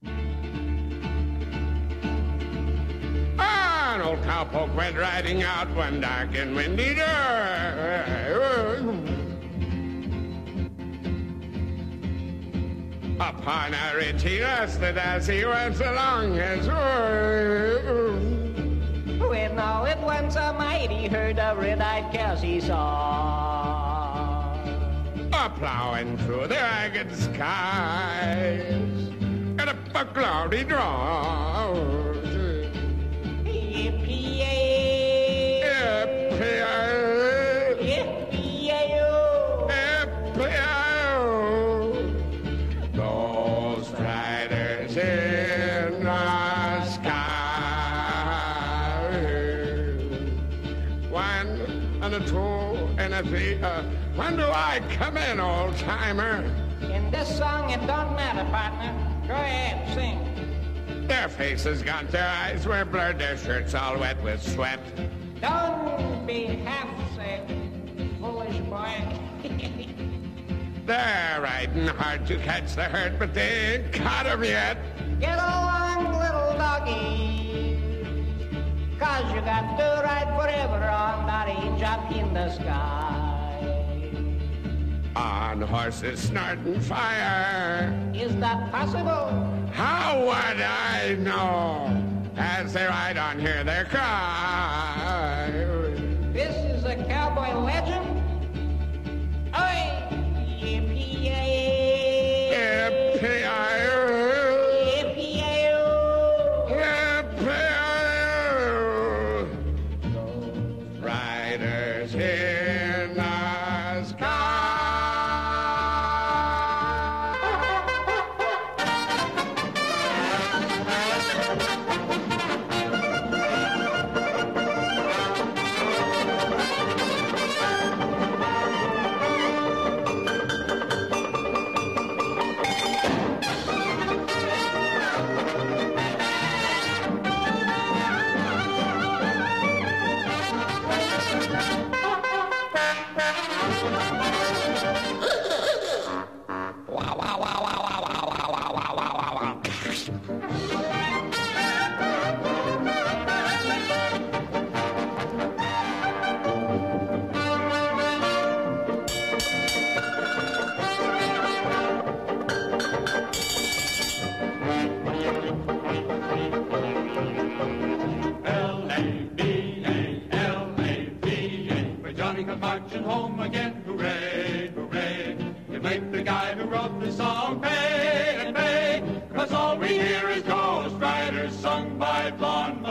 An old cowpoke went riding out one dark and windy day. Upon a ridge he rested as he went along his way. When all at once a mighty herd of red-eyed cows he saw, a-plowing through the ragged skies, and up a cloudy draws. Yippee-yay! Yippee-yay! Yippee-yay-oh! Yippee-yay-oh! Those riders in the sky. One and a two and a three. When do I come in, old-timer? In this song, it don't matter, partner. Go ahead, sing. Their faces got their eyes were blurred, their shirts all wet with sweat. Don't be half sick, foolish boy. They're riding hard to catch the herd, but they ain't caught 'em yet. Get along, little doggy, 'cause you got to ride forever on that age up in the sky. On horses snorting fire. Is that possible? How would I know? As they ride on, hear their cry. This is a cowboy legend. Oi! Yippee-yay! Yippee-yay-oh! Yippee-yay-oh! Yippee-yay-oh! Riders in the sky. Marching home again, hooray, hooray. You make the guy who wrote the song pay and pay, 'cause all we hear is Ghost Riders sung by blonde